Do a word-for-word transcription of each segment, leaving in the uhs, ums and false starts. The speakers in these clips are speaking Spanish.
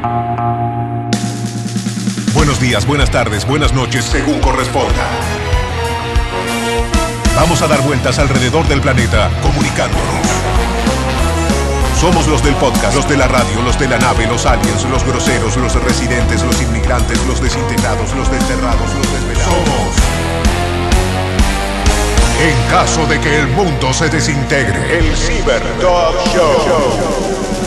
Buenos días, buenas tardes, buenas noches, según corresponda. Vamos a dar vueltas alrededor del planeta, comunicándonos. Somos los del podcast, los de la radio, los de la nave, los aliens, los groseros, los residentes, los inmigrantes, los desintegrados, los desterrados, los desvelados. Somos. En caso de que el mundo se desintegre, el Cyber Dog Show.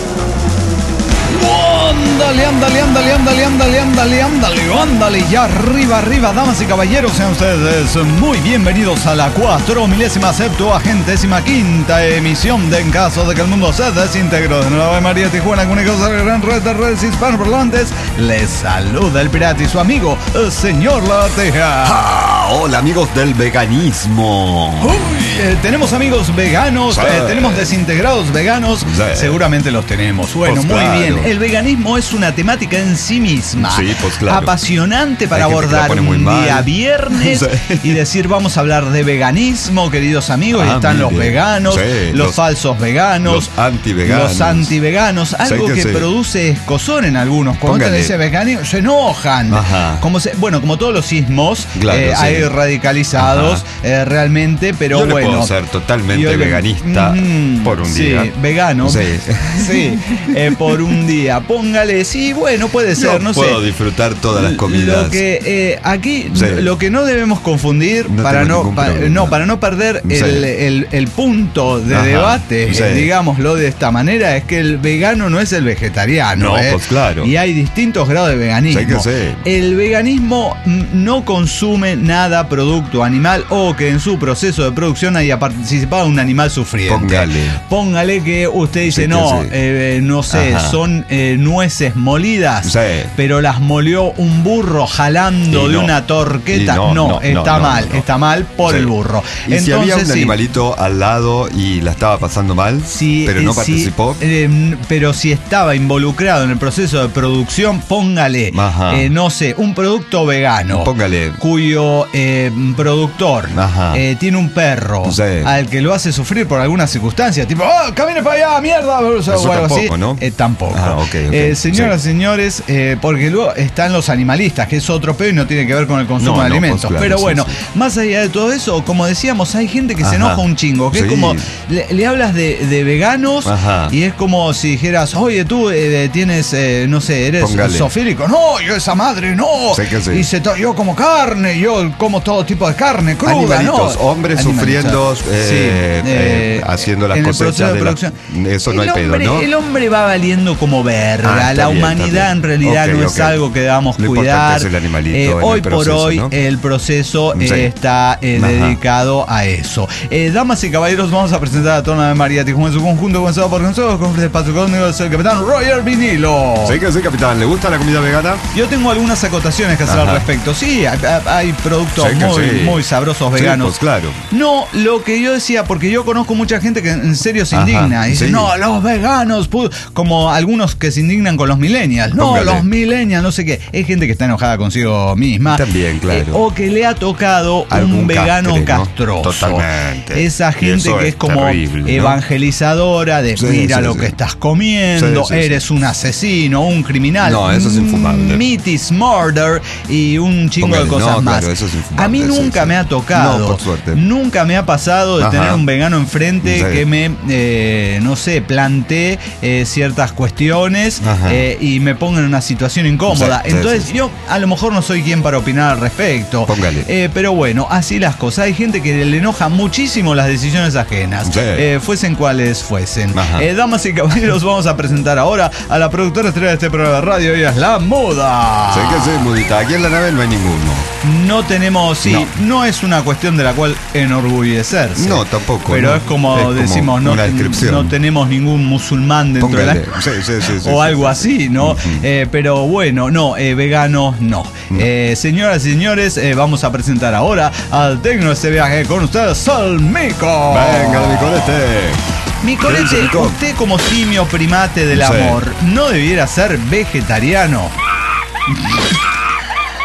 Ándale, ándale, ándale, ándale, ándale, ándale, ándale, ándale, ya arriba, arriba, damas y caballeros, sean ustedes muy bienvenidos a la cuatro milésima septuagentésima quinta emisión de En caso de que el mundo se desintegre. De Nueva María Tijuana, comunicados a la gran red de redes hispanoparlantes, les saluda el pirata y su amigo, el señor Lateja. Ah, hola amigos del veganismo. Uy, eh, tenemos amigos veganos, Sí. eh, tenemos desintegrados veganos, Sí. Seguramente los tenemos. Bueno, Pues muy claro. bien. El veganismo es una temática en sí misma. Sí, pues claro. Apasionante para Hay gente que la abordar pone muy un mal. día viernes Sí. y decir vamos a hablar de veganismo, queridos amigos. Ah, y están muy los bien. veganos, Sí, los, los- falsos veganos, los antiveganos. los antiveganos, algo Sí, que que sí. produce escozor en algunos. Cuando Póngale. te dice veganismo, se enojan. Ajá. Como se, bueno, como todos los sismos, Claro, eh, sí. hay radicalizados eh, realmente, pero Yo le bueno. puedo ser totalmente yo le- veganista Mm, por un sí, día. vegano. Sí. Sí, eh, por un día. Póngale, sí, bueno, puede ser, Yo no puedo sé. disfrutar todas las comidas. Lo que eh, aquí, Sí. lo que no debemos confundir No para tengo no, ningún pa- problema. no para no perder Sí. el, el- el punto de Ajá. debate, Sí. eh, digámoslo de esta manera, es que el vegano no es el vegetariano. No, eh. pues claro. Y hay distintos grados de veganismo. Sí que sí. El veganismo mm, no consume nada producto animal o que en su proceso de producción haya participado un animal sufriente. Póngale. Póngale que usted dice, Sí que no, sí. eh, no sé, Ajá. son eh, nueces molidas, Sí. pero las molió un burro jalando Y de no. una torqueta. Y no, No, no, está no, no, mal, no. está mal por Sí. el burro. Y si había un sí, animalito al lado y la estaba pasando mal, si, pero no eh, si, participó. eh, pero si estaba involucrado en el proceso de producción, póngale, Ajá. eh, no sé, un producto vegano. Póngale. Cuyo eh, productor Ajá. eh, tiene un perro Sí. al que lo hace sufrir por alguna circunstancia, tipo, ¡oh, camine para allá, mierda! O sea, Eso o algo tampoco, así. ¿no? Eh, tampoco. Ah, ok, ok. Eh, señoras y Sí. señores, eh, porque luego están los animalistas, que es otro pedo y no tiene que ver con el consumo No, de no, alimentos. pues claro, Pero sí, bueno, sí. más allá de todo eso, como decíamos, hay gente que se Ajá. enoja un chingo, que es Sí. como, le, le hablas de, de veganos Ajá. y es como si dijeras, oye, tú eh, tienes, eh, no sé, eres Póngale. zoofílico. No, yo esa madre, no. Sí que sí. Y se to- yo como carne, yo como todo tipo de carne cruda, Animalitos, ¿no? hombres sufriendo, Sí, eh, eh, haciendo las en el cosechas proceso de la- producción. eso no El hay pedo, hombre- ¿no? El hombre va valiendo como verga. Ah, está la bien, humanidad está bien. en realidad Ok, no es ok. algo que debamos Lo cuidar. importante es el animalito en el hoy por proceso, hoy ¿no? el proceso eh, Sí. está eh, Ajá. dedicado a eso. Eh, damas y caballeros, vamos a presentar a Tona de María Tijuana en su conjunto, comenzado por nosotros, con el espacio cósmico del capitán Roger Vinilo. Sí que sí, capitán. ¿Le gusta la comida vegana? Yo tengo algunas acotaciones que hacer Ajá. al respecto. Sí, hay, hay productos Sí que muy, sí. muy sabrosos Sí, veganos. pues claro. No, lo que yo decía, porque yo conozco mucha gente que en serio se Ajá, indigna. Y dice, sí. no, los veganos, pu-", como algunos que se indignan con los millennials. No, Póngale. los millennials, no sé qué. Es gente que está enojada consigo misma. También, claro. Eh, o que le ha tocado Algún un vegano castre, ¿no? castroso. Totalmente. Esa Y gente eso que es es como terrible, ¿no? evangelizadora de Sí, mira sí, lo sí. que estás comiendo, Sí, sí, eres sí. un asesino, un criminal. No, eso es infumable. Meat is murder y un chingo Póngale, de cosas no, más. claro, eso es infumable, A mí sí, nunca sí. me ha tocado. No, por suerte. Nunca me ha pasado de Ajá. tener un vegano enfrente Sí. que me, eh, no sé, plantee eh, ciertas cuestiones Ajá. eh, y me ponga en una situación incómoda. Sí, sí, Entonces sí, sí. yo a lo mejor no soy quien para opinar al respecto. Póngale. Eh, pero bueno, así las cosas. Hay gente que le enoja muchísimo las decisiones ajenas. Sí. Eh, fuesen cuales fuesen. Ajá. Eh, damas y caballeros, vamos a presentar ahora a la productora estrella de este programa de radio. Ella es La Muda. Sí que sí, mudita. Aquí en la nave no hay ninguno. No tenemos, sí, no. No. es una cuestión de la cual enorgullecerse. No, tampoco. Pero no. es como Es como decimos, no, una descripción. no tenemos ningún musulmán dentro Póngale. de la... Sí, sí, sí, sí, o sí, algo sí. así, ¿no? Ujú. Eh, pero bueno, no, eh, veganos no. No. Eh, señoras y señores, eh, vamos a presentar ahora al tecno de este viaje con ustedes, Salmico. Venga, mi colete. Mi colete, Mico. usted como simio primate del Sí. amor, ¿no debiera ser vegetariano?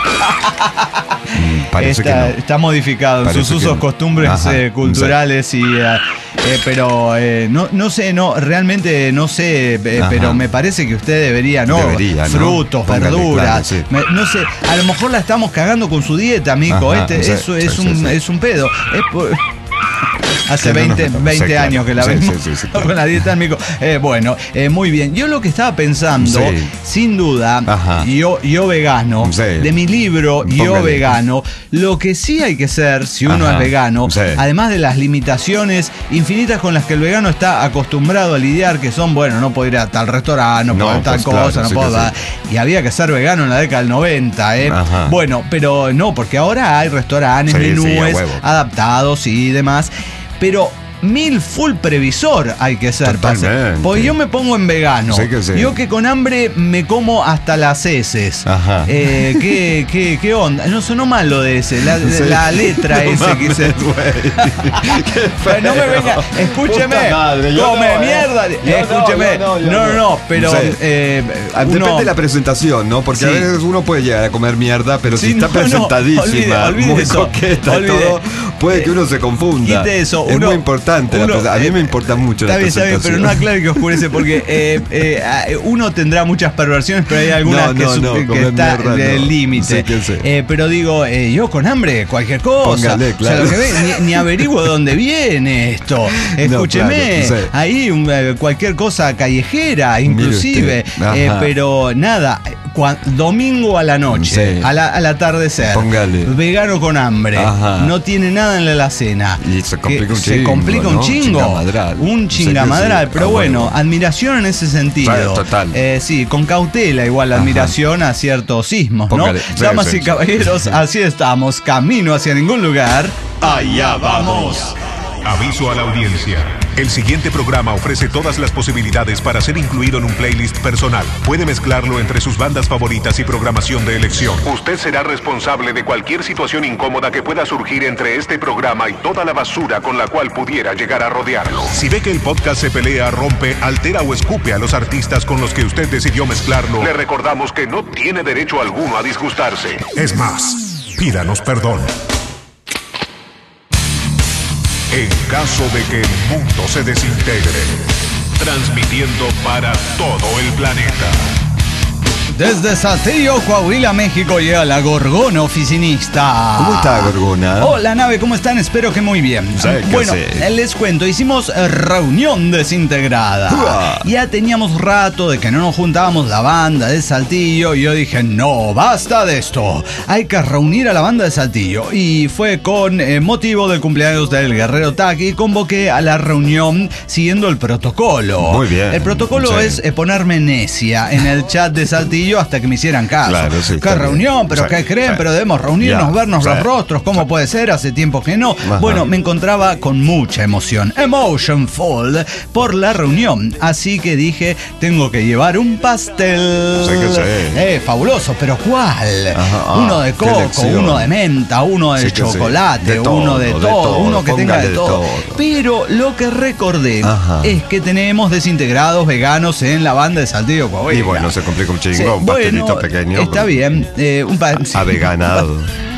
Parece está, que no. está modificado en Parece sus que usos, no. costumbres Ajá, eh, culturales y eh, eh, pero eh, no, no sé, no, realmente no sé, eh, Ajá. pero me parece que usted debería, ¿no? Debería, ¿no? Frutos, Póngale, verduras, claro, sí. me- no sé, a lo mejor la estamos cagando con su dieta, mico. Ajá, este, sí, eso sí, es sí, un sí. es un pedo. Es por- Hace Que no veinte, nos- veinte sí, claro. años que la Sí, vemos sí, sí, sí, claro. con la dieta del mico. Eh, bueno, eh, muy bien. Yo lo que estaba pensando, Sí. sin duda, Ajá. yo, yo vegano, Sí. de mi libro Yo Póngale. Vegano, lo que sí hay que ser, si uno Ajá. es vegano, Sí. además de las limitaciones infinitas con las que el vegano está acostumbrado a lidiar, que son, bueno, no puedo ir a tal restaurante, no, No, puedo ir a tal pues cosa, claro, no sí puedo... que sí. Y había que ser vegano en la década del noventa, ¿eh? Ajá. Bueno, pero no, porque ahora hay restaurantes, Sí, sí, a menúes huevo. adaptados y demás, pero... Mil full previsor hay que ser. Totalmente. parce. Porque yo me pongo en vegano. Sí que sí. Yo que con hambre me como hasta las heces. Ajá. Eh, ¿qué, qué, ¿Qué onda? No sonó mal lo de ese. La, Sí. la letra No ese mames, quise. güey. Qué Pero no me feo. venga, escúcheme, Puta madre, yo come no, eh. mierda, Yo no, escúcheme, yo no, yo no, no, no. no, pero Sí. eh, Ah, uno- Depende de la presentación, ¿no? Porque a Sí. veces uno puede llegar a comer mierda, pero Sí, si está no, no, presentadísima, olvide, olvide muy eso, coqueta y olvide. todo, puede que uno se confunda. Quite eso, es uno- muy importante. la uno- presa- a mí eh, me importa mucho Está la bien, está bien, pero presentación. no aclare que oscurece porque eh, eh, ah, uno tendrá muchas perversiones, pero hay algunas No, que, no, su- no, que comer está mierda, del no. límite. Sí que sí. Eh, pero digo, eh, yo con hambre, cualquier cosa. Póngale, claro. O sea, lo que ve, ni, ni averiguo de dónde viene esto. Escúcheme, claro, sí. ahí un, eh, cualquier cosa callejera, inclusive. usted. Ajá. Eh, pero nada, cua- domingo a la noche, Sí. a la- al atardecer, Póngale. vegano con hambre, Ajá. no tiene nada en la alacena. Y se complica Que un Se chingo, complica un ¿no? chingo. Chingamadral. Un Sí que chingamadral. sí. Pero Ah, bueno, bueno. admiración en ese sentido. Sí, total. Eh, sí, con cautela igual la Ajá. admiración a ciertos sismos, ¿no? Póngale. Sí, Damas sí, y sí. caballeros, así estamos, camino hacia ningún lugar. Allá vamos. Aviso a la audiencia. El siguiente programa ofrece todas las posibilidades para ser incluido en un playlist personal. Puede mezclarlo entre sus bandas favoritas y programación de elección. Usted será responsable de cualquier situación incómoda que pueda surgir entre este programa y toda la basura con la cual pudiera llegar a rodearlo. Si ve que el podcast se pelea, rompe, altera o escupe a los artistas con los que usted decidió mezclarlo, le recordamos que no tiene derecho alguno a disgustarse. Es más, pídanos perdón. En caso de que el mundo se desintegre, transmitiendo para todo el planeta. Desde Saltillo, Coahuila, México, llega la Gorgona Oficinista. ¿Cómo está, Gorgona? Hola, nave, ¿cómo están? Espero que muy bien. Sí, que bueno, sí. les cuento, hicimos eh, reunión desintegrada. Uah. Ya teníamos rato de que no nos juntábamos la banda de Saltillo y yo dije, no, basta de esto. Hay que reunir a la banda de Saltillo. Y fue con eh, motivo del cumpleaños del Guerrero Taki, convoqué a la reunión siguiendo el protocolo. Muy bien. El protocolo Sí. es eh, ponerme necia en el chat de Saltillo hasta que me hicieran caso. Claro, sí, ¿Qué está bien. reunión? ¿Pero Sí, qué creen? sí. Pero debemos reunirnos, Ya, vernos sí. los rostros. ¿Cómo puede ser? Hace tiempo que no. Ajá. Bueno, me encontraba con mucha emoción, emotionful, por la reunión. Así que dije, tengo que llevar un pastel. Sí que sí. Eh, fabuloso, pero ¿cuál? Ajá, ah, uno de qué coco, elección. uno de menta, uno de Sí que sí. chocolate, De todo, uno de de todo, todo, uno que tenga póngale de de todo. todo. Pero lo que recordé Ajá. es que tenemos desintegrados veganos en la banda de Saltillo, Coahuila. Y bueno, se complica un chingo, Sí, un pastelito bueno, pequeño. Está bien. eh, un, pa- Aveganado.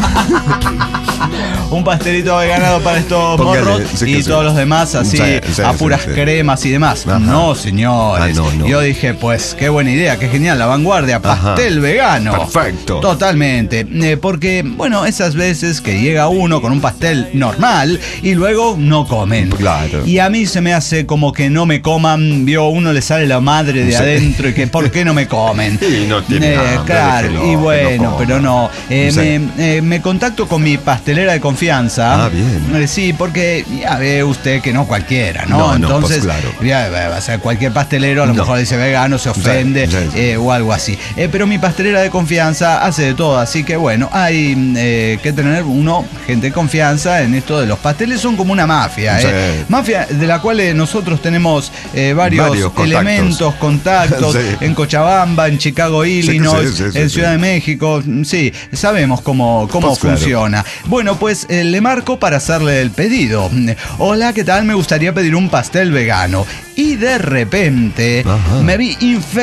un pastelito veganado para estos Póngale, morros sí que y sí. todos los demás así Sí, sí, a sí, puras sí. cremas y demás. Ajá. No, señores. Ah, no, no. Yo dije, pues qué buena idea, qué genial, la vanguardia, pastel Ajá. vegano. Perfecto. Totalmente. Eh, porque, bueno, esas veces que llega uno con un pastel normal y luego no comen. Claro. Y a mí se me hace como que no me coman, vio, uno le sale la madre de Sí. adentro y que ¿por qué no me comen? Y no tiene hambre, claro, déjelo, y que no bueno, coma. pero no. Eh, Sí. me, eh, me contacto con mi pastelera de confianza. Ah, bien. Eh, sí, porque ya ve usted que no cualquiera, ¿no? No, no, Entonces, pues claro. ya, va a ser cualquier pastelero, a lo No. mejor dice vegano, se ofende, Sí, sí, sí. eh, o algo así. Eh, pero mi pastelera de confianza hace de todo, así que bueno, hay eh, que tener uno, gente de confianza en esto de los pasteles, son como una mafia, Sí. ¿eh? Mafia de la cual eh, nosotros tenemos eh, varios, Varios contactos. elementos, contactos, Sí. en Cochabamba, en Chicago, Illinois, sí, sí, sí, en sí. Ciudad de México, sí, sabemos cómo, cómo Pues claro. funciona. Bueno, pues eh, le marco para hacerle el pedido. Hola, ¿qué tal? Me gustaría pedir un pastel vegano. Y de repente Ajá. me vi infestado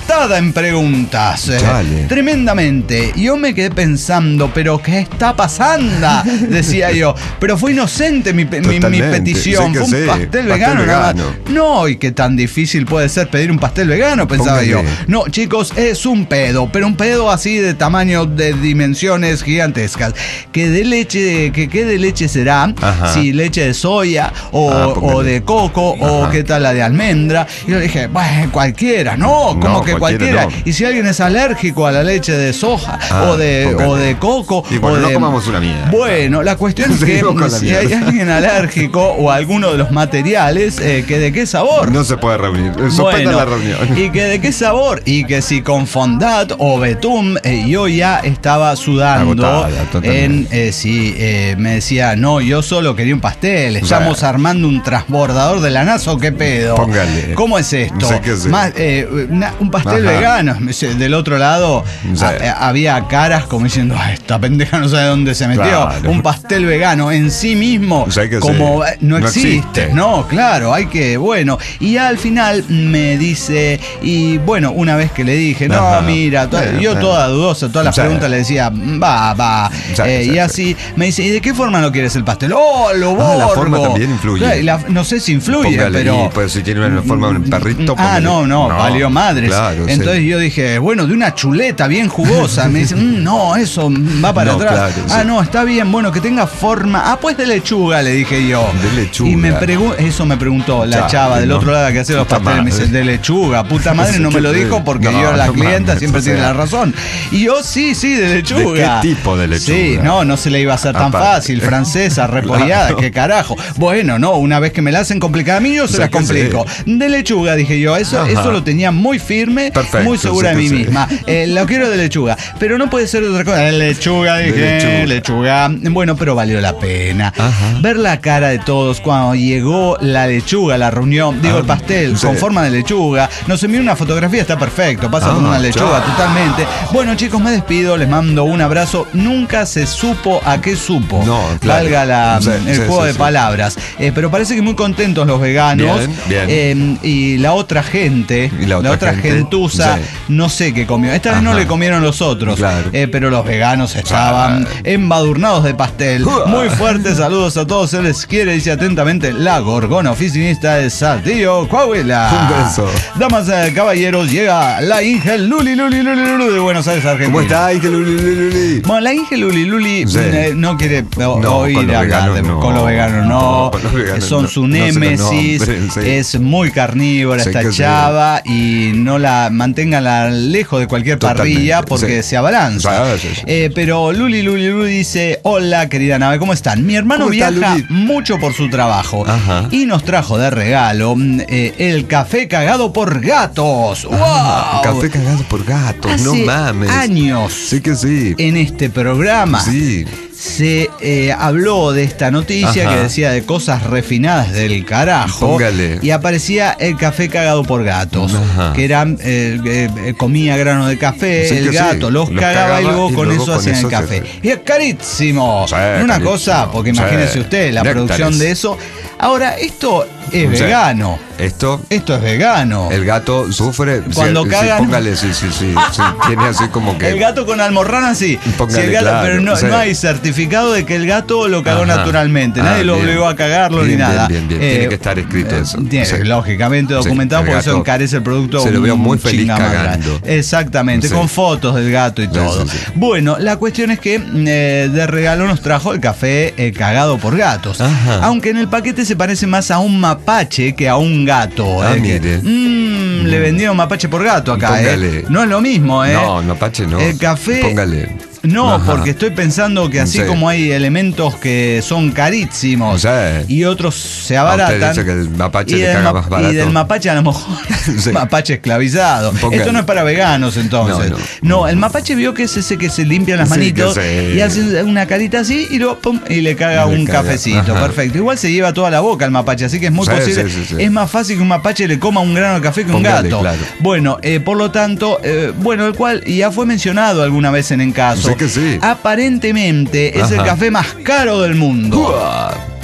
apretada en preguntas. Chale. Tremendamente. Yo me quedé pensando, ¿pero qué está pasando? Decía yo. Pero fue inocente mi, mi, mi petición. Sí, fue un sí. pastel, Pastel vegano, nada vegano. más. No, y qué tan difícil puede ser pedir un pastel vegano, pensaba Póngale. yo. No, chicos, es un pedo, pero un pedo así de tamaño, de dimensiones gigantescas. ¿Qué de leche, que qué de leche será? Ajá. Si leche de soya o, Ah, póngale. o de coco o Ajá. qué tal la de almendra. Y yo dije, bueno, cualquiera, no, como No, que cualquiera cualquiera. no. Y si alguien es alérgico a la leche de soja Ah, o de póngale. o de coco Y bueno, o de, no comamos una mierda. Bueno, la cuestión es que Seguimos con la si hay mierda. alguien alérgico o alguno de los materiales, eh, que de qué sabor. No se puede reunir. Suspenda Bueno, la reunión. y que de qué sabor, y que si con fondant o betún, eh, yo ya estaba sudando. Agotada, totalmente. en eh, sí, eh, me decía, no, yo solo quería un pastel, estamos Bueno. armando un transbordador de la NASA, ¿o qué pedo? Póngale. ¿Cómo es esto? No sé qué es. Más, eh, una- un pastel Ajá. vegano. Del otro lado Sí. a- eh, había caras como diciendo, "Ay, esta pendeja no sabe dónde se metió". Claro. Un pastel vegano en sí mismo, O sea que como sí. eh, no, No existe, existe. no, claro, hay que, bueno, y al final me dice, y bueno, una vez que le dije, no, Ajá. mira, to- Bueno, yo bueno. toda dudosa, todas las Sí. preguntas le decía, va, va, Sí, eh, sí, y sí. así, me dice, ¿y de qué forma lo quieres el pastel? Oh, lo borgo. Ah, la forma también influye. Claro, y la- no sé si influye, Póngale, pero... y, pues si tiene una forma de un perrito. Ah, póngale. no, no, valió madres. Claro, sí. Entonces yo dije, bueno, de una chuleta bien jugosa. Me dicen, "Mm, no, eso va para No, atrás". claro, Ah, sí. no, está bien, bueno, que tenga forma. Ah, pues de lechuga, le dije yo. De lechuga. Y me pregun- eso me preguntó la Chale, chava del ¿no? otro lado que hacía los Puta pasteles. Me dice, madre. de lechuga. Puta madre, no me lo dijo porque No, yo, la no clienta, mames, siempre o tiene sea. la razón. Y yo, sí, sí, de lechuga. ¿De qué tipo de lechuga? Sí, no, no se le iba a hacer tan Aparte. fácil. Francesa, repollada, Claro. qué carajo. Bueno, no, una vez que me la hacen complicada a mí, yo se O sea las que complico. De lechuga, dije yo. Eso, Ajá. eso lo tenía muy firme, Perfecto, muy segura sí de mí que sí. misma. Eh, lo quiero de lechuga, pero no puede ser de otra cosa. De lechuga, dije, lechuga. lechuga. Bueno, pero valió la pena. Ajá. Ver la cara de todos cuando llegó la lechuga a la reunión, digo, Ah, el pastel sí. con forma de lechuga. Nos envió una fotografía, está perfecto, pasa Ah, como una lechuga chao. totalmente. Bueno, chicos, me despido, les mando un abrazo. Nunca se supo a qué supo. No, claro. Valga la, Sí, el sí, juego sí, de sí. palabras. Eh, pero parece que muy contentos los veganos. Bien, bien. Eh, y la otra gente, Y la otra otra gente, gentuza, sí. no sé qué comió. Esta vez no Ajá. le comieron los otros. Claro. Eh, pero los veganos estaban Claro. embadurnados de pastel. Uah. Muy fuertes saludos a todos. Se les quiere, dice atentamente, la gorgona oficinista de Saltillo, Coahuila. Un beso. Damas y caballeros, llega la Inge Luli Luli Luli Luli de Buenos Aires, Argentina. ¿Cómo está? Ay, que luli, luli, luli. Bueno, la Inge Luli Luli Sí. eh, no quiere o- No, oír con los acá veganos de- no. con los veganos, no. Con los veganos Son no. su No se los némesis, nombren, sí. es muy carnívora Sí esta que sí. chava y no la manténgala lejos de cualquier Totalmente, parrilla porque sí. se abalanza. Sí, sí, sí. Eh, pero Luli Luli Luli dice, hola querida nave, ¿cómo están? Mi hermano ¿Cómo está, viaja Luli? mucho por su trabajo Ajá. y nos trajo de regalo mm, eh, el café cagado por gatos. Ah, ¡Wow! Café cagado por gatos, no Hace mames. años Sí que sí. en este programa Sí. se eh, habló de esta noticia Ajá. que decía de cosas refinadas del carajo. Póngale. Y aparecía el café cagado por gatos, Ajá. que eran eh, eh, comía grano de café, Sí el que gato sí. los, Los cagaba, cagaba y luego y con luego eso con hacían eso el se- café. Y es carísimo. Sí, Una carísimo. cosa, porque Sí. imagínese usted la Néctares. producción de eso. Ahora, esto es Sí. vegano. Esto, Esto es vegano. el gato sufre. Cuando sí, cagan- Sí, póngale, sí, sí, sí. sí, tiene así como que. El gato con almorrana sí. Póngale, Sí, el gato, claro, pero no, sí. no hay certificado de que el gato lo cagó Ajá. naturalmente. Nadie Ah, lo bien. obligó a cagarlo Bien, ni bien, nada. bien, bien. Tiene que estar escrito eso. Tiene, Sí. lógicamente Sí, documentado el porque eso gato encarece el producto. se lo veo un muy feliz chinga más cagando. grande. Exactamente, Sí. con fotos del gato y Sí, todo. sí, sí. Bueno, la cuestión es que eh, de regalo nos trajo el café eh, cagado por gatos. Ajá. Aunque en el paquete se parece más a un mapache que a un gato. Ah, eh, que- mire. Mm, le vendieron mapache por gato acá. Póngale. Eh. No es lo mismo, ¿eh? No, no, Pache, no. El café. Póngale. No, Ajá. porque estoy pensando que así Sí. como hay elementos que son carísimos Sí. y otros se A usted abaratan. dice que el mapache y le del caga ma- más barato. Y del mapache a lo mejor Sí. mapache esclavizado. Póngale. Esto no es para veganos entonces. No, No, no. el mapache vio que es ese que se limpian las Sí, manitos que se- y hace una carita así y, lo, pum, y le caga Y le un caga. cafecito. Ajá. Perfecto. Igual se lleva toda la boca el mapache, así que es muy Sí, posible. sí, sí, sí. Es más fácil que un mapache le coma un grano de café que un Póngale, gato. claro. Bueno, eh, por lo tanto, eh, bueno, el cual ya fue mencionado alguna vez en En Caso. Sí que sí. Aparentemente es el Ajá. café más caro del mundo. Uah.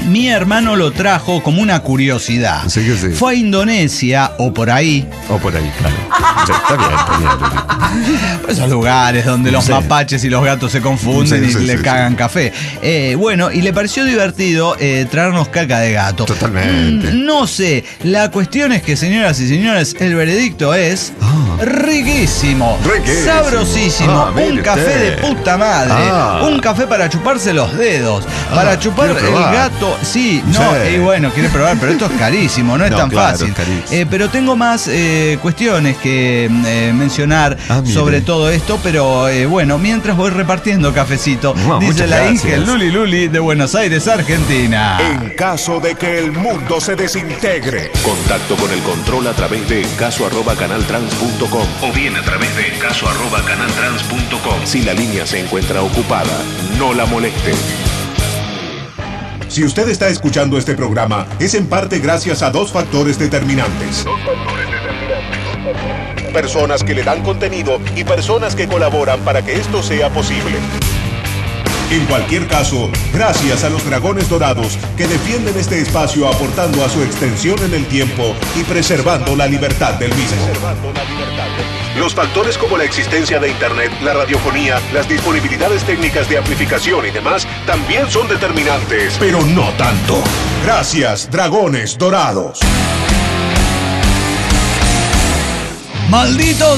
Mi hermano lo trajo como una curiosidad. Sí que sí. Fue a Indonesia o por ahí. O por ahí, claro. Sí, está bien, está bien. Esos lugares donde los Sí. mapaches y los gatos se confunden Sí, y sí, le sí, cagan sí. café. Eh, bueno, y le pareció divertido eh, traernos caca de gato. Totalmente. Mm, No sé, la cuestión es que, señoras y señores, el veredicto es Ah. riquísimo, Riquísimo. sabrosísimo, Ah, mire un café usted. de puta madre, Ah. un café para chuparse los dedos, para Ah, chupar quiero el probar. gato. Sí, no, Sí. y bueno, quiere probar, pero esto es carísimo, no es No, tan claro, fácil. es carísimo. Eh, pero tengo más eh, cuestiones que eh, mencionar Ah, mire. sobre todo esto, pero eh, bueno, mientras voy repartiendo cafecito, No, dice muchas la gracias. Inge Luli Luli de Buenos Aires, Argentina. En caso de que el mundo se desintegre, Contacto con el control a través de caso arroba canaltrans punto com o bien a través de caso arroba canaltrans punto com. Si la línea se encuentra ocupada, no la moleste. si usted está escuchando este programa, es en parte gracias a dos factores determinantes. Personas que le dan contenido y personas que colaboran para que esto sea posible. En cualquier caso, gracias a los Dragones Dorados que defienden este espacio aportando a su extensión en el tiempo y preservando la libertad del mismo. Los factores como la existencia de Internet, la radiofonía, las disponibilidades técnicas de amplificación y demás también son determinantes, pero no tanto. Gracias, Dragones Dorados. ¡Malditos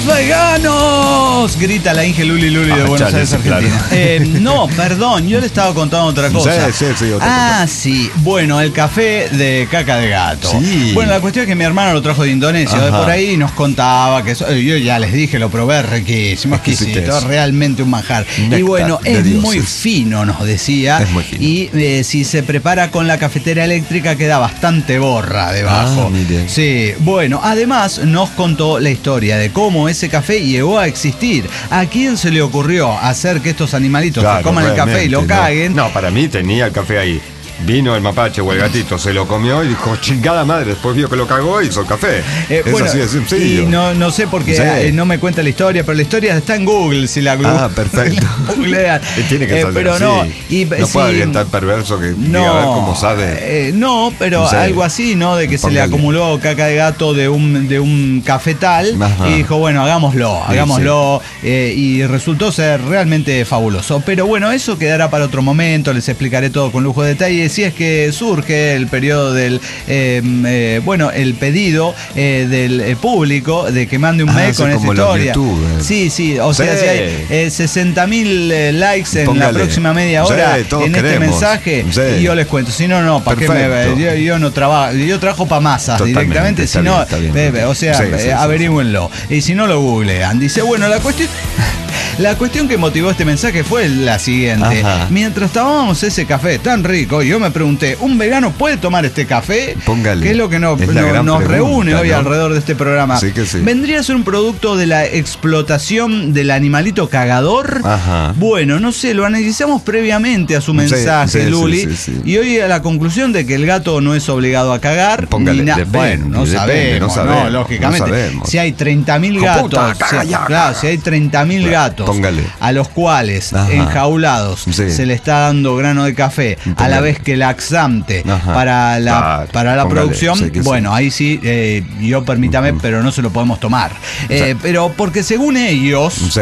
veganos! Grita la Inge Luli Luli de Ah, Buenos chale, Aires, sí, Argentina. claro. Eh, no, perdón, yo le estaba contando otra cosa. Sí, sí, sí, otra ah, sí. Bueno, el café de caca de gato. Sí. Bueno, la cuestión es que mi hermano lo trajo de Indonesia. De Ajá. por ahí nos contaba que eso, yo ya les dije, lo probé riquísimo, exquisito, Exquisitez. realmente un manjar. Néctar y bueno, de es dioses. muy fino, nos decía. Es muy fino. Y eh, si se prepara con la cafetera eléctrica queda bastante borra debajo. Ah, mire. Sí, bueno, además nos contó la historia de cómo ese café llegó a existir. ¿A quién se le ocurrió hacer que estos animalitos Claro, se coman el café y lo realmente, no. caguen? No, para mí tenía el café ahí. Vino el mapache o el gatito, se lo comió y dijo, chingada madre, después vio que lo cagó y hizo el café. Eh, es bueno, así de sencillo. y no, no sé por qué Sí. eh, no me cuenta la historia, pero la historia está en Google, si la Google. Ah, perfecto. googlean. Y tiene que Eh, salir pero así. no, y, no sí, puede alguien tan perverso que no, diga a ver cómo sabe. eh, no, pero Sí. algo así, ¿no? De que se le Póngale. acumuló caca de gato de un, de un cafetal Ajá. y dijo, bueno, hagámoslo, Sí, hagámoslo. eh, y resultó ser realmente fabuloso. Pero bueno, eso quedará para otro momento, les explicaré todo con lujo de detalle. Si es que surge el periodo del, eh, eh, bueno, el pedido eh, del eh, público de que mande un Ah, mail sí, con esa como los historia. youtubers. Sí, sí, o sea, Sí. si hay eh, sesenta mil eh, likes en Póngale. la próxima media Sí, hora todos en este queremos. mensaje, Sí. y yo les cuento. Si no, no, ¿para qué me Perfecto. yo, yo no trabajo? Yo trabajo para masas Totalmente, directamente. está Si no, bien, está bien. bebe, o sea, Sí, sí, eh, sí, averígüenlo. Y si no, lo googlean. Dice, bueno, la cuestión. La cuestión que motivó este mensaje fue la siguiente. Ajá. Mientras tomábamos ese café tan rico, yo me pregunté, ¿un vegano puede tomar este café? Póngale. ¿Qué es lo que no- Es la no- gran nos pregunta, reúne hoy ¿no? alrededor de este programa? Sí que sí. ¿Vendría a ser un producto de la explotación del animalito cagador? Ajá. Bueno, no sé, lo analizamos previamente a su Sí, mensaje, sí, Luli, sí, sí, sí. y hoy a la conclusión de que el gato no es obligado a cagar. Póngale, ni na- depende, bueno, no depende, sabemos, no no, sabemos, lógicamente. no sabemos. Si hay treinta mil Hijo gatos, puta, caga si- ya, claro, caga. si hay treinta mil Claro, gatos póngale. a los cuales Ajá. enjaulados Sí. se le está dando grano de café, a la Póngale. vez que laxante Ajá. para la, Claro, para la póngale, producción, sí que sí. bueno, ahí sí, eh, yo permítame, pero no se lo podemos tomar. Eh, pero porque según ellos, Sí.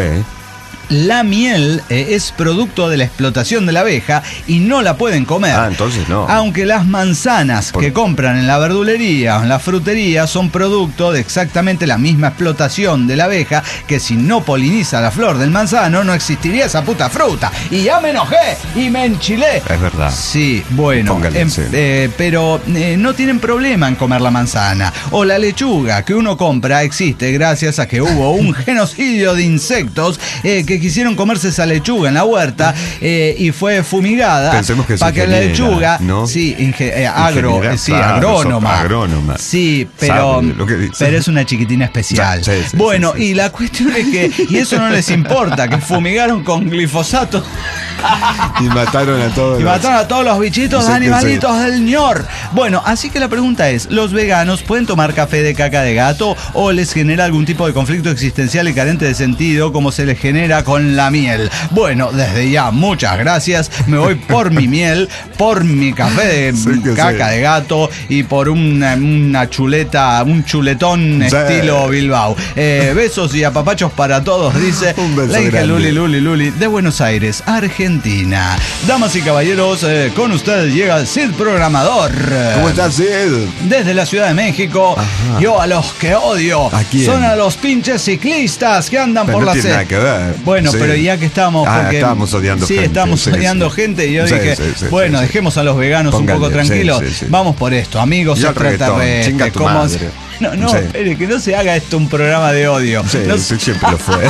la miel eh, es producto de la explotación de la abeja y no la pueden comer. Ah, entonces no. Aunque las manzanas Por- que compran en la verdulería o en la frutería son producto de exactamente la misma explotación de la abeja, que si no poliniza la flor del manzano no existiría esa puta fruta. Y ya me enojé y me enchilé. Es verdad. Sí, bueno, Póngale, em, sí. eh, pero eh, no tienen problema en comer la manzana. O la lechuga que uno compra existe gracias a que hubo un genocidio de insectos eh, que quisieron comerse esa lechuga en la huerta eh, y fue fumigada Pensemos que es para que la ingeniera, lechuga, ¿no? sí, inge- eh, agro, Ingeniera, eh, sí, claro, agrónoma. sos agrónoma. Sí, pero, Sabe lo que dice. pero es una chiquitina especial. Sí, sí, bueno, sí, sí, y sí. la cuestión es que, y eso no les importa, que fumigaron con glifosato. Y mataron a todos. Y los... mataron a todos los bichitos Sí, animalitos del ñor. Bueno, así que la pregunta es, ¿los veganos pueden tomar café de caca de gato o les genera algún tipo de conflicto existencial y carente de sentido como se les genera con la miel? Bueno, desde ya, muchas gracias. Me voy por mi miel, por mi café de Sí que caca sí. de gato y por una, una chuleta, un chuletón Sí. estilo Bilbao. Eh, besos y apapachos para todos, dice Un beso la hija grande. Luli Luli Luli de Buenos Aires, Argentina. Damas y caballeros, eh, con ustedes llega el Cid Programador. ¿Cómo estás, Sid? Desde la Ciudad de México, Ajá. yo a los que odio ¿A quién? son a los pinches ciclistas que andan Pero por no la tiene ce- nada que ver. Bueno, Sí. pero ya que estamos. Ah, porque- estábamos odiando sí, gente, estamos sí, odiando sí. gente y yo Sí, dije, sí, sí, bueno, sí, sí. dejemos a los veganos Póngale, un poco sí, tranquilos. sí, sí. Vamos por esto, amigos Y al reggaetón, extraterrestres. chinga tu ¿cómo madre. se- No, no, Sí. espere, que no se haga esto un programa de odio. Sí, No sí, siempre lo fue.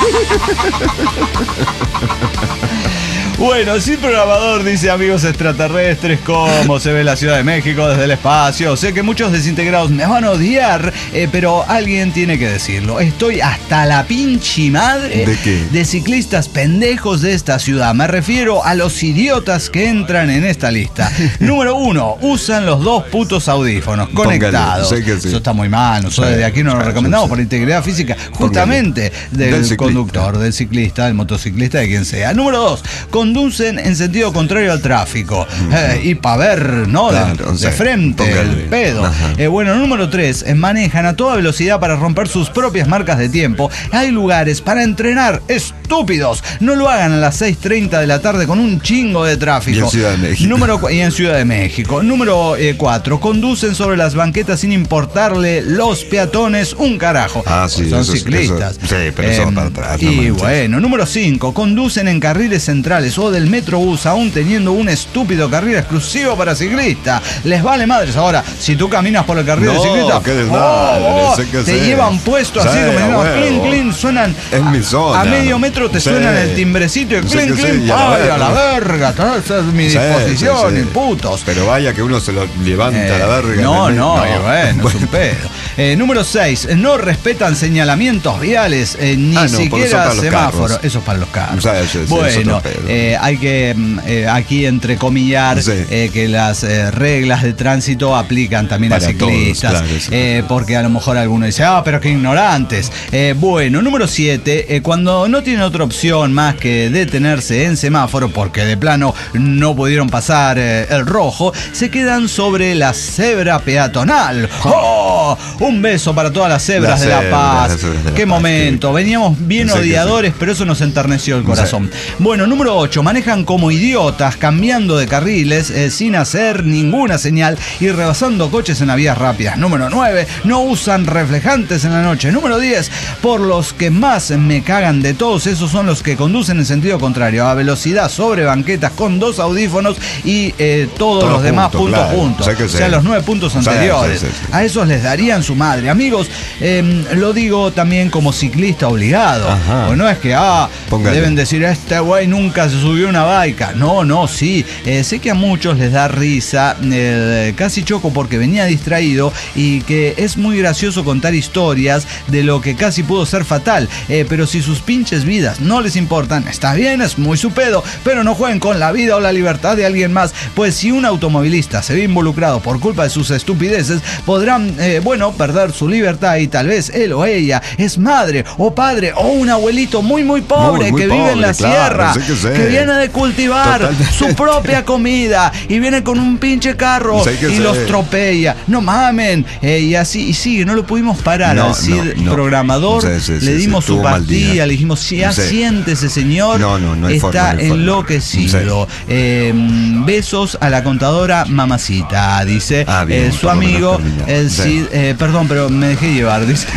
Bueno, sí, programador dice, amigos extraterrestres, ¿cómo se ve la Ciudad de México desde el espacio? Sé que muchos desintegrados me van a odiar, eh, pero alguien tiene que decirlo. Estoy hasta la pinche madre ¿De qué? de ciclistas pendejos de esta ciudad. Me refiero a los idiotas que entran en esta lista. Número uno, usan los dos putos audífonos Póngale, conectados. sé que sí. Eso está muy mal. Nosotros Sí, desde aquí no lo sí, recomendamos sí, sí. por integridad física, justamente del, Del ciclista. conductor, del ciclista, del motociclista, de quien sea. Número dos, conducen en sentido contrario al tráfico. Eh, y para ver, ¿no? De- Claro, de, sí, frente, póngale. el pedo. Ajá. Eh, bueno, número tres, eh, manejan a toda velocidad para romper sus propias marcas de tiempo. Hay lugares para entrenar, estúpidos. No lo hagan a las seis treinta de la tarde con un chingo de tráfico. Y en Ciudad de México. Número, cu- y en Ciudad de México. Número cuatro, conducen sobre las banquetas sin importarle los peatones un carajo. Ah, sí, Son eso es- ciclistas. eso- sí, pero eso va para atrás, no Y manches. bueno, número cinco, conducen en carriles centrales o del Metrobús aún teniendo un estúpido carril exclusivo para ciclistas. Les vale madres. Ahora, si tú caminas por el carril No, de ciclistas, qué desmadre, oh, oh, sé que te sí. llevan puesto así Sí, como a diciendo, huevo. clink, clink, suenan Es mi zona. a medio metro te Sí. suenan el timbrecito y Sé clink, que sí, clink, y a la ay, a la verga. verga, toda esa es mi Sí, disposición, sí, y sí. putos. Pero vaya que uno se lo levanta Eh, a la verga. No, ¿entendés? no, y bueno, es un pedo. Eh, número seis, no respetan señalamientos viales, eh, ni Ah, no, porque son siquiera para los semáforos. carros. Eso es para los carros. Sí, sí, sí, es bueno, otro pedo. eh, hay que mm, eh, aquí entrecomillar Sí. eh, que las eh, reglas de tránsito aplican también Para a ciclistas. todos, claro, sí. eh, porque a lo mejor alguno dice, ah, pero qué ignorantes. Eh, bueno, número siete, eh, cuando no tienen otra opción más que detenerse en semáforo, porque de plano no pudieron pasar eh, el rojo, se quedan sobre la cebra peatonal. ¡Oh! Un beso para todas las cebras Las de La cebras, Paz. las cebras de La Qué Paz, momento. qué- Veníamos bien Sí que odiadores, pero eso nos enterneció el corazón. Bueno, número ocho, manejan como idiotas, cambiando de carriles, eh, sin hacer ninguna señal y rebasando coches en las vías rápidas. Número nueve, no usan reflejantes en la noche. Número diez, por los que más me cagan de todos esos son los que conducen en sentido contrario, a velocidad sobre banquetas con dos audífonos y eh, todos Todo los demás junto, puntos claro. juntos. Sé que O sea, sí. los nueve puntos Sí, anteriores. sí, sí, sí. A esos les darían su madre. Amigos, eh, lo digo también como ciclista obligado. Ajá. O no es que, ah, Póngale. deben decir, este güey nunca se subió a una baica. No, no, sí. Eh, sé que a muchos les da risa, eh, casi choco porque venía distraído y que es muy gracioso contar historias de lo que casi pudo ser fatal. Eh, pero si sus pinches vidas no les importan, está bien, es muy su pedo, pero no jueguen con la vida o la libertad de alguien más. Pues si un automovilista se ve involucrado por culpa de sus estupideces, podrán, eh, bueno, perder su libertad y tal vez él o ella es madre o padre o un abuelito muy, muy pobre Muy, muy que vive en la pobre, claro, sierra, sé que sé. que viene de cultivar Totalmente. su propia comida y viene con un pinche carro Sé que y sé. los tropella. No mamen. Eh, y así, y sigue, no lo pudimos parar. No, Al Cid no, no. programador Sí, sí, sí, le sí, dimos su tuvo mal pastilla, día. le dijimos, si ya Sí. siéntese, señor. No, no, no hay Está forma, no hay forma. enloquecido. Eh, besos a la contadora mamacita, dice Ah, bien, eh, su por lo menos amigo terminó. el Sí. Cid. Eh, perdón, pero me dejé llevar, dice.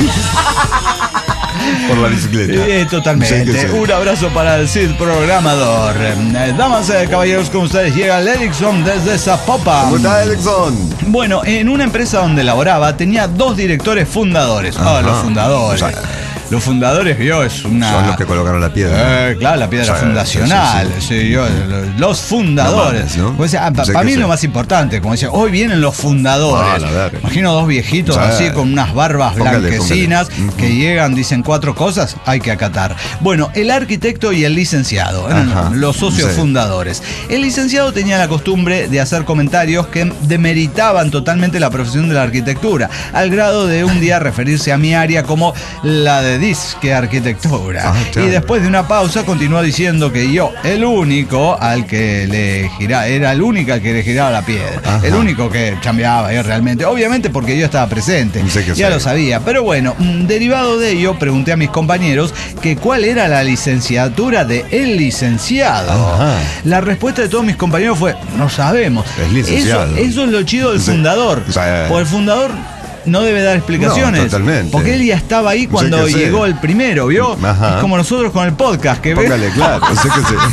Por la bicicleta. Eh, totalmente. Sé que sí. Un abrazo para el Cid programador. Eh, damas y caballeros, con ustedes llega el Ericsson desde Zapopan. ¿Cómo está, Erickson? Bueno, en una empresa donde laboraba tenía dos directores fundadores. Ah, Ajá. los fundadores. O sea, Los fundadores, yo, es una... Son los que colocaron la piedra. Eh, claro, la piedra Sí, fundacional. sí, sí, sí, sí. yo, los fundadores. No mames, ¿no? Pues, ah, pa- Sí para que mí sí. lo más importante, como decía, hoy vienen los fundadores. Ah, la verga. Imagino dos viejitos Sí. así con unas barbas Póngale, blanquecinas póngale. que llegan, dicen cuatro cosas, hay que acatar. Bueno, el arquitecto y el licenciado, eran Ajá. los socios Sí. fundadores. El licenciado tenía la costumbre de hacer comentarios que demeritaban totalmente la profesión de la arquitectura, al grado de un día referirse a mi área como la de disque arquitectura. Ah, claro. Y después de una pausa continuó diciendo que yo, el único al que le giraba, era el único al que le giraba la piedra, Ajá. el único que chambeaba yo realmente, obviamente porque yo estaba presente, Sí que ya sí. lo sabía, pero bueno, mm, derivado de ello pregunté a mis compañeros que cuál era la licenciatura de el licenciado. Ajá. La respuesta de todos mis compañeros fue, no sabemos. Es licenciado. Eso, eso es lo chido del Sí. fundador, O sea, porque el fundador no debe dar explicaciones. No, totalmente. Porque él ya estaba ahí cuando Sí que sí. llegó el primero, ¿vio? Ajá. Es como nosotros con el podcast, que ve- Póngale, claro. Sé que sí.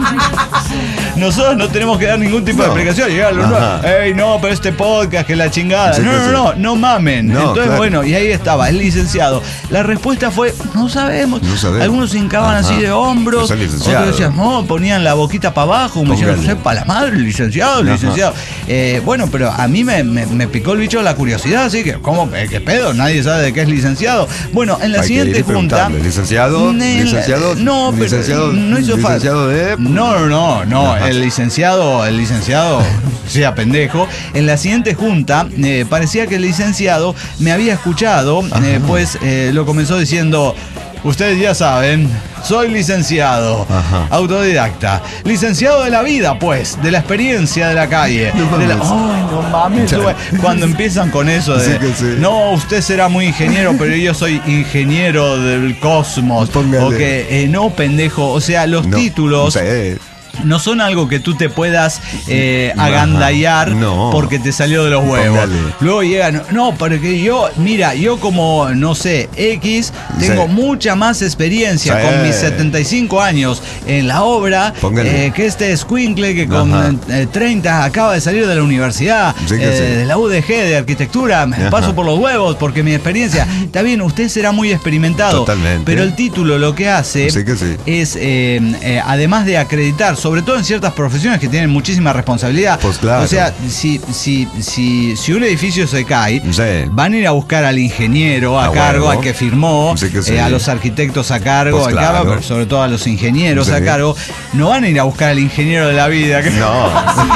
nosotros no tenemos que dar ningún tipo de No. explicación. Llegar los Ajá. nuevos, ey, no, pero este podcast, que la chingada. Sí no, que no, sí. no, no mamen. No, Entonces, claro. bueno, y ahí estaba, el licenciado. La respuesta fue, no sabemos. No sabemos. Algunos se hincaban Ajá. así de hombros. Pues el licenciado. Otros decían, no, ponían la boquita para abajo. Me decían, Póngale. sepa la madre, el licenciado, el Ajá. licenciado. Eh, bueno, pero a mí me, me- me picó el bicho la curiosidad, así que, ¿cómo? Eh, ¿Qué pedo? Nadie sabe de qué es licenciado. Bueno, en la Hay que siguiente ir y junta. preguntarle, ¿licenciado? En el- ¿Licenciado? No, pero ¿Licenciado? no hizo falta. ¿Licenciado de? No, no, no, no. Ajá. El licenciado, el licenciado, sea pendejo. En la siguiente junta, eh, parecía que el licenciado me había escuchado, eh, pues eh, lo comenzó diciendo. Ustedes ya saben, soy licenciado, Ajá. autodidacta, licenciado de la vida, pues, de la experiencia de la calle. No de la- mames. Ay, no mames, Ya. güey. Cuando empiezan con eso de, Sí que sí. no, usted será muy ingeniero, pero yo soy ingeniero del cosmos. Póngale. O que, eh, no, pendejo, o sea, los No, títulos no sé. no son algo que tú te puedas eh, Ajá. agandallar No. porque te salió de los huevos. Póngale. Luego llegan, no, porque yo, mira, yo como, no sé, X, tengo Sí. mucha más experiencia Sí. con mis setenta y cinco años en la obra Póngale. eh, que este escuincle que con Ajá. eh, treinta acaba de salir de la universidad, Sí que eh, sí. de la U D G, de arquitectura, me Ajá. paso por los huevos porque mi experiencia, está bien, usted será muy experimentado, Totalmente. pero el título lo que hace Sí que sí. es, eh, eh, además de acreditar, sobre todo en ciertas profesiones que tienen muchísima responsabilidad. Pues claro. O sea, si, si, si, si un edificio se cae, Sí. van a ir a buscar al ingeniero a A cargo, huevo. al que firmó, Sí que sí. eh, a los arquitectos a cargo, Pues al cargo, claro. pero sobre todo a los ingenieros Sí. a cargo. No van a ir a buscar al ingeniero de la vida. que- No.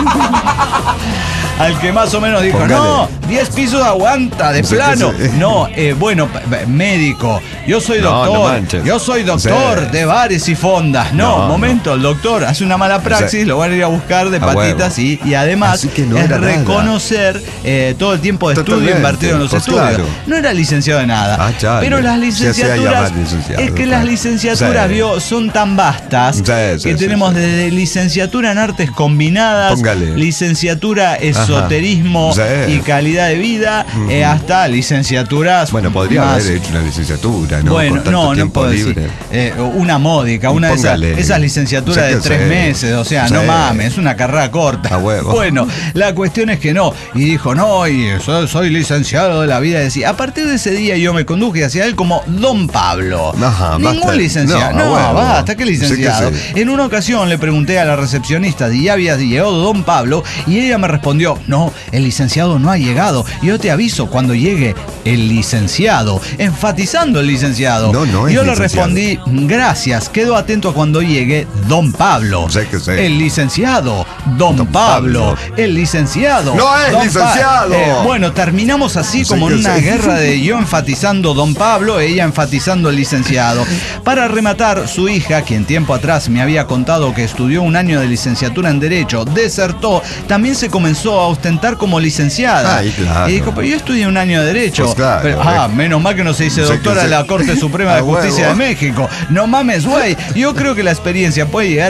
Al que más o menos dijo, Póngale. no, diez pisos aguanta, de Sí que plano. sí. No, eh, bueno, p- p- médico, yo soy No, no doctor, manches. yo soy doctor Sí. de bares y fondas. No, No, momento, el doctor hace una mala praxis, Sí. lo van a ir a buscar de A patitas y, y además Así que no es era nada. reconocer eh, todo el tiempo de estudio Totalmente. invertido en los Pues estudios. claro. No era licenciado de nada. Ah, chale. Pero las Se hacía licenciaturas, llamar licenciado, es que claro. las licenciaturas, Sí. vio, son tan vastas Sí, sí, que sí, tenemos sí. desde licenciatura en artes combinadas, Póngale. licenciatura esoterismo Sí. y calidad de vida, eh, hasta licenciaturas. Bueno, podría más- haber hecho una licenciatura, ¿no? Bueno, Con tanto no, no tiempo puedo libre. decir. Eh, una módica, una de esas, Póngale. esas licenciaturas Sí de que tres sí. meses, o sea, Sí. no mames, es una carrera corta. A huevo. Bueno, la cuestión es que no. Y dijo, no, y soy, soy licenciado de la vida. Decía, a partir de ese día yo me conduje hacia él como Don Pablo. Ajá, Ningún basta. licenciado. No, No, a huevo. basta, ¿qué licenciado? Sí que sí. En una ocasión le pregunté a la recepcionista si ya había llegado Don Pablo y ella me respondió, no, el licenciado no ha llegado. Yo te aviso cuando llegue el licenciado, enfatizando el licenciado. No, no es Yo le licenciado. respondí, gracias, quedo atento a cuando llegue Don Pablo. Sé que sé. El licenciado, Don, Don Pablo. Pablo. El licenciado. ¡No es Don Pa- licenciado! Eh, bueno, terminamos así Sé como que en una sé. guerra de yo enfatizando Don Pablo, ella enfatizando el licenciado. Para rematar, su hija, quien tiempo atrás me había contado que estudió un año de licenciatura en Derecho, desertó, también se comenzó a ostentar como licenciada. Ay, claro. Y dijo, pero yo estudié un año de Derecho. Pues claro, Pero, ah, eh. menos mal que no se dice Sé que doctora de sé. la Corte Suprema de A Justicia huevo. de México. No mames, güey. Yo creo que la experiencia puede llegar a dar el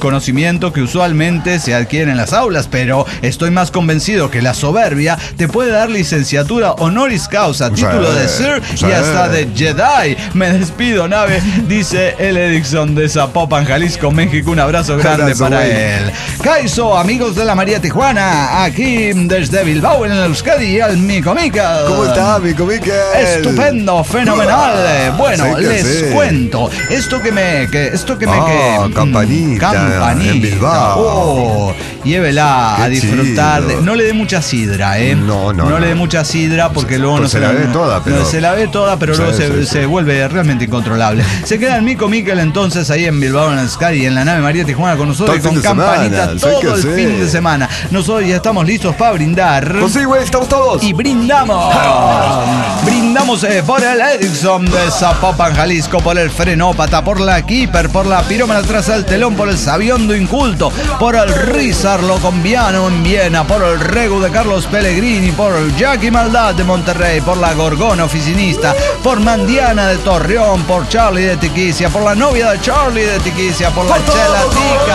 conocimiento que usualmente se adquiere en las aulas, pero estoy más convencido que la soberbia te puede dar licenciatura honoris causa, título Sí, de Sir sí. y hasta de Jedi. Me despido, nave, dice el Erickson de Zapopan, Jalisco, México. Un abrazo grande Abrazo, para güey. él. Kaiso, amigos de la María Tijuana, aquí desde Bilbao en el Euskadi, al Mico Mica. ¿Cómo está, Mico Miquel? Estupendo, fenomenal. Bueno, Sí que les sí. cuento. Esto que me. Que, esto que me. Ah, que, mm, campanita, campanita. en Bilbao. Oh, llévela Qué a disfrutar. chido. De, no le dé mucha sidra, ¿eh? No, no, No le no. dé mucha sidra porque luego Pues no se la ve toda, pero- no, se la ve toda, pero Sí, luego se, sí, sí. se vuelve realmente incontrolable. Se queda el Mico Miquel entonces ahí en Bilbao, en el Sky, en la nave María Tijuana con nosotros, Todo y el con fin de campanita semana, sí todo que el sí. fin de semana. Nosotros ya estamos listos para brindar. Pues sí, güey, estamos todos. Y brindamos. Brindamos eh, por el Erickson de Zapopan, Jalisco, por el Frenópata, por la Keeper, por la Pirómana atrás del telón, por el Sabiondo Inculto, por el Rizarlo Colombiano en Viena, por el Regu de Carlos Pellegrini, por el Jackie Maldad de Monterrey, por la Gorgona Oficinista, por Mandiana de Torreón, por Charlie de Tiquicia, por la novia de Charlie de Tiquicia, por la Chela Tica.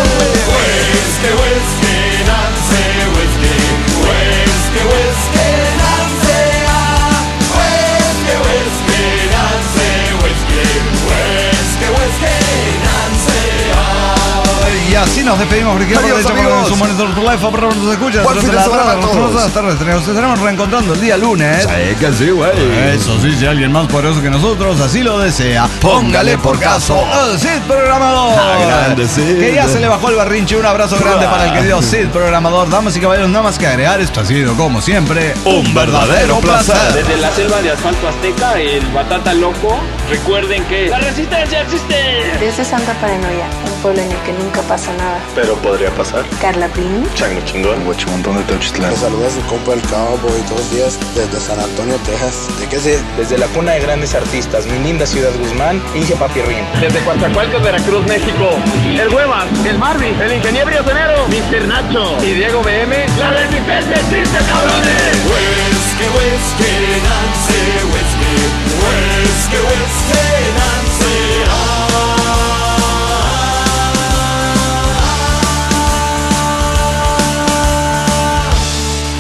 Y así nos despedimos, Ricky. Adiós, amigos. Buen fin de semana a todos. Nos estaremos reencontrando el día lunes. Sí que sí, güey. Eso sí, si alguien más poderoso que nosotros así lo desea, Póngale por caso. al Cid Programador. Ah, grande Cid. Que ya se le bajó el barrinche. Un abrazo grande para el querido Cid Programador. Damas y caballeros, nada más que agregar. Esto ha sido, como siempre, un verdadero placer. Desde la selva de asfalto azteca, el batata loco, recuerden que la resistencia existe. Desde Santa Paranoia, un pueblo en el que nunca pasa nada. Pero podría pasar. Carla Plini, Chango chingón. Guacho, un montón de Teuchitlán. Le saluda a su compa el Cowboy todos los días desde San Antonio, Texas. ¿De qué se? Desde la cuna de grandes artistas, mi linda ciudad Guzmán, Inge Papirrín. Desde Coatzacoalcos, Veracruz, México, el Huevas, el Marvin, el ingeniero Rionero, mister Nacho y Diego B M. ¡La resistencia existe, cabrones! Whiskey, whiskey, Nancy, whiskey, whiskey, whiskey, Nancy,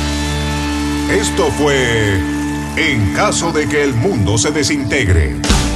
Esto fue En caso de que el mundo se desintegre.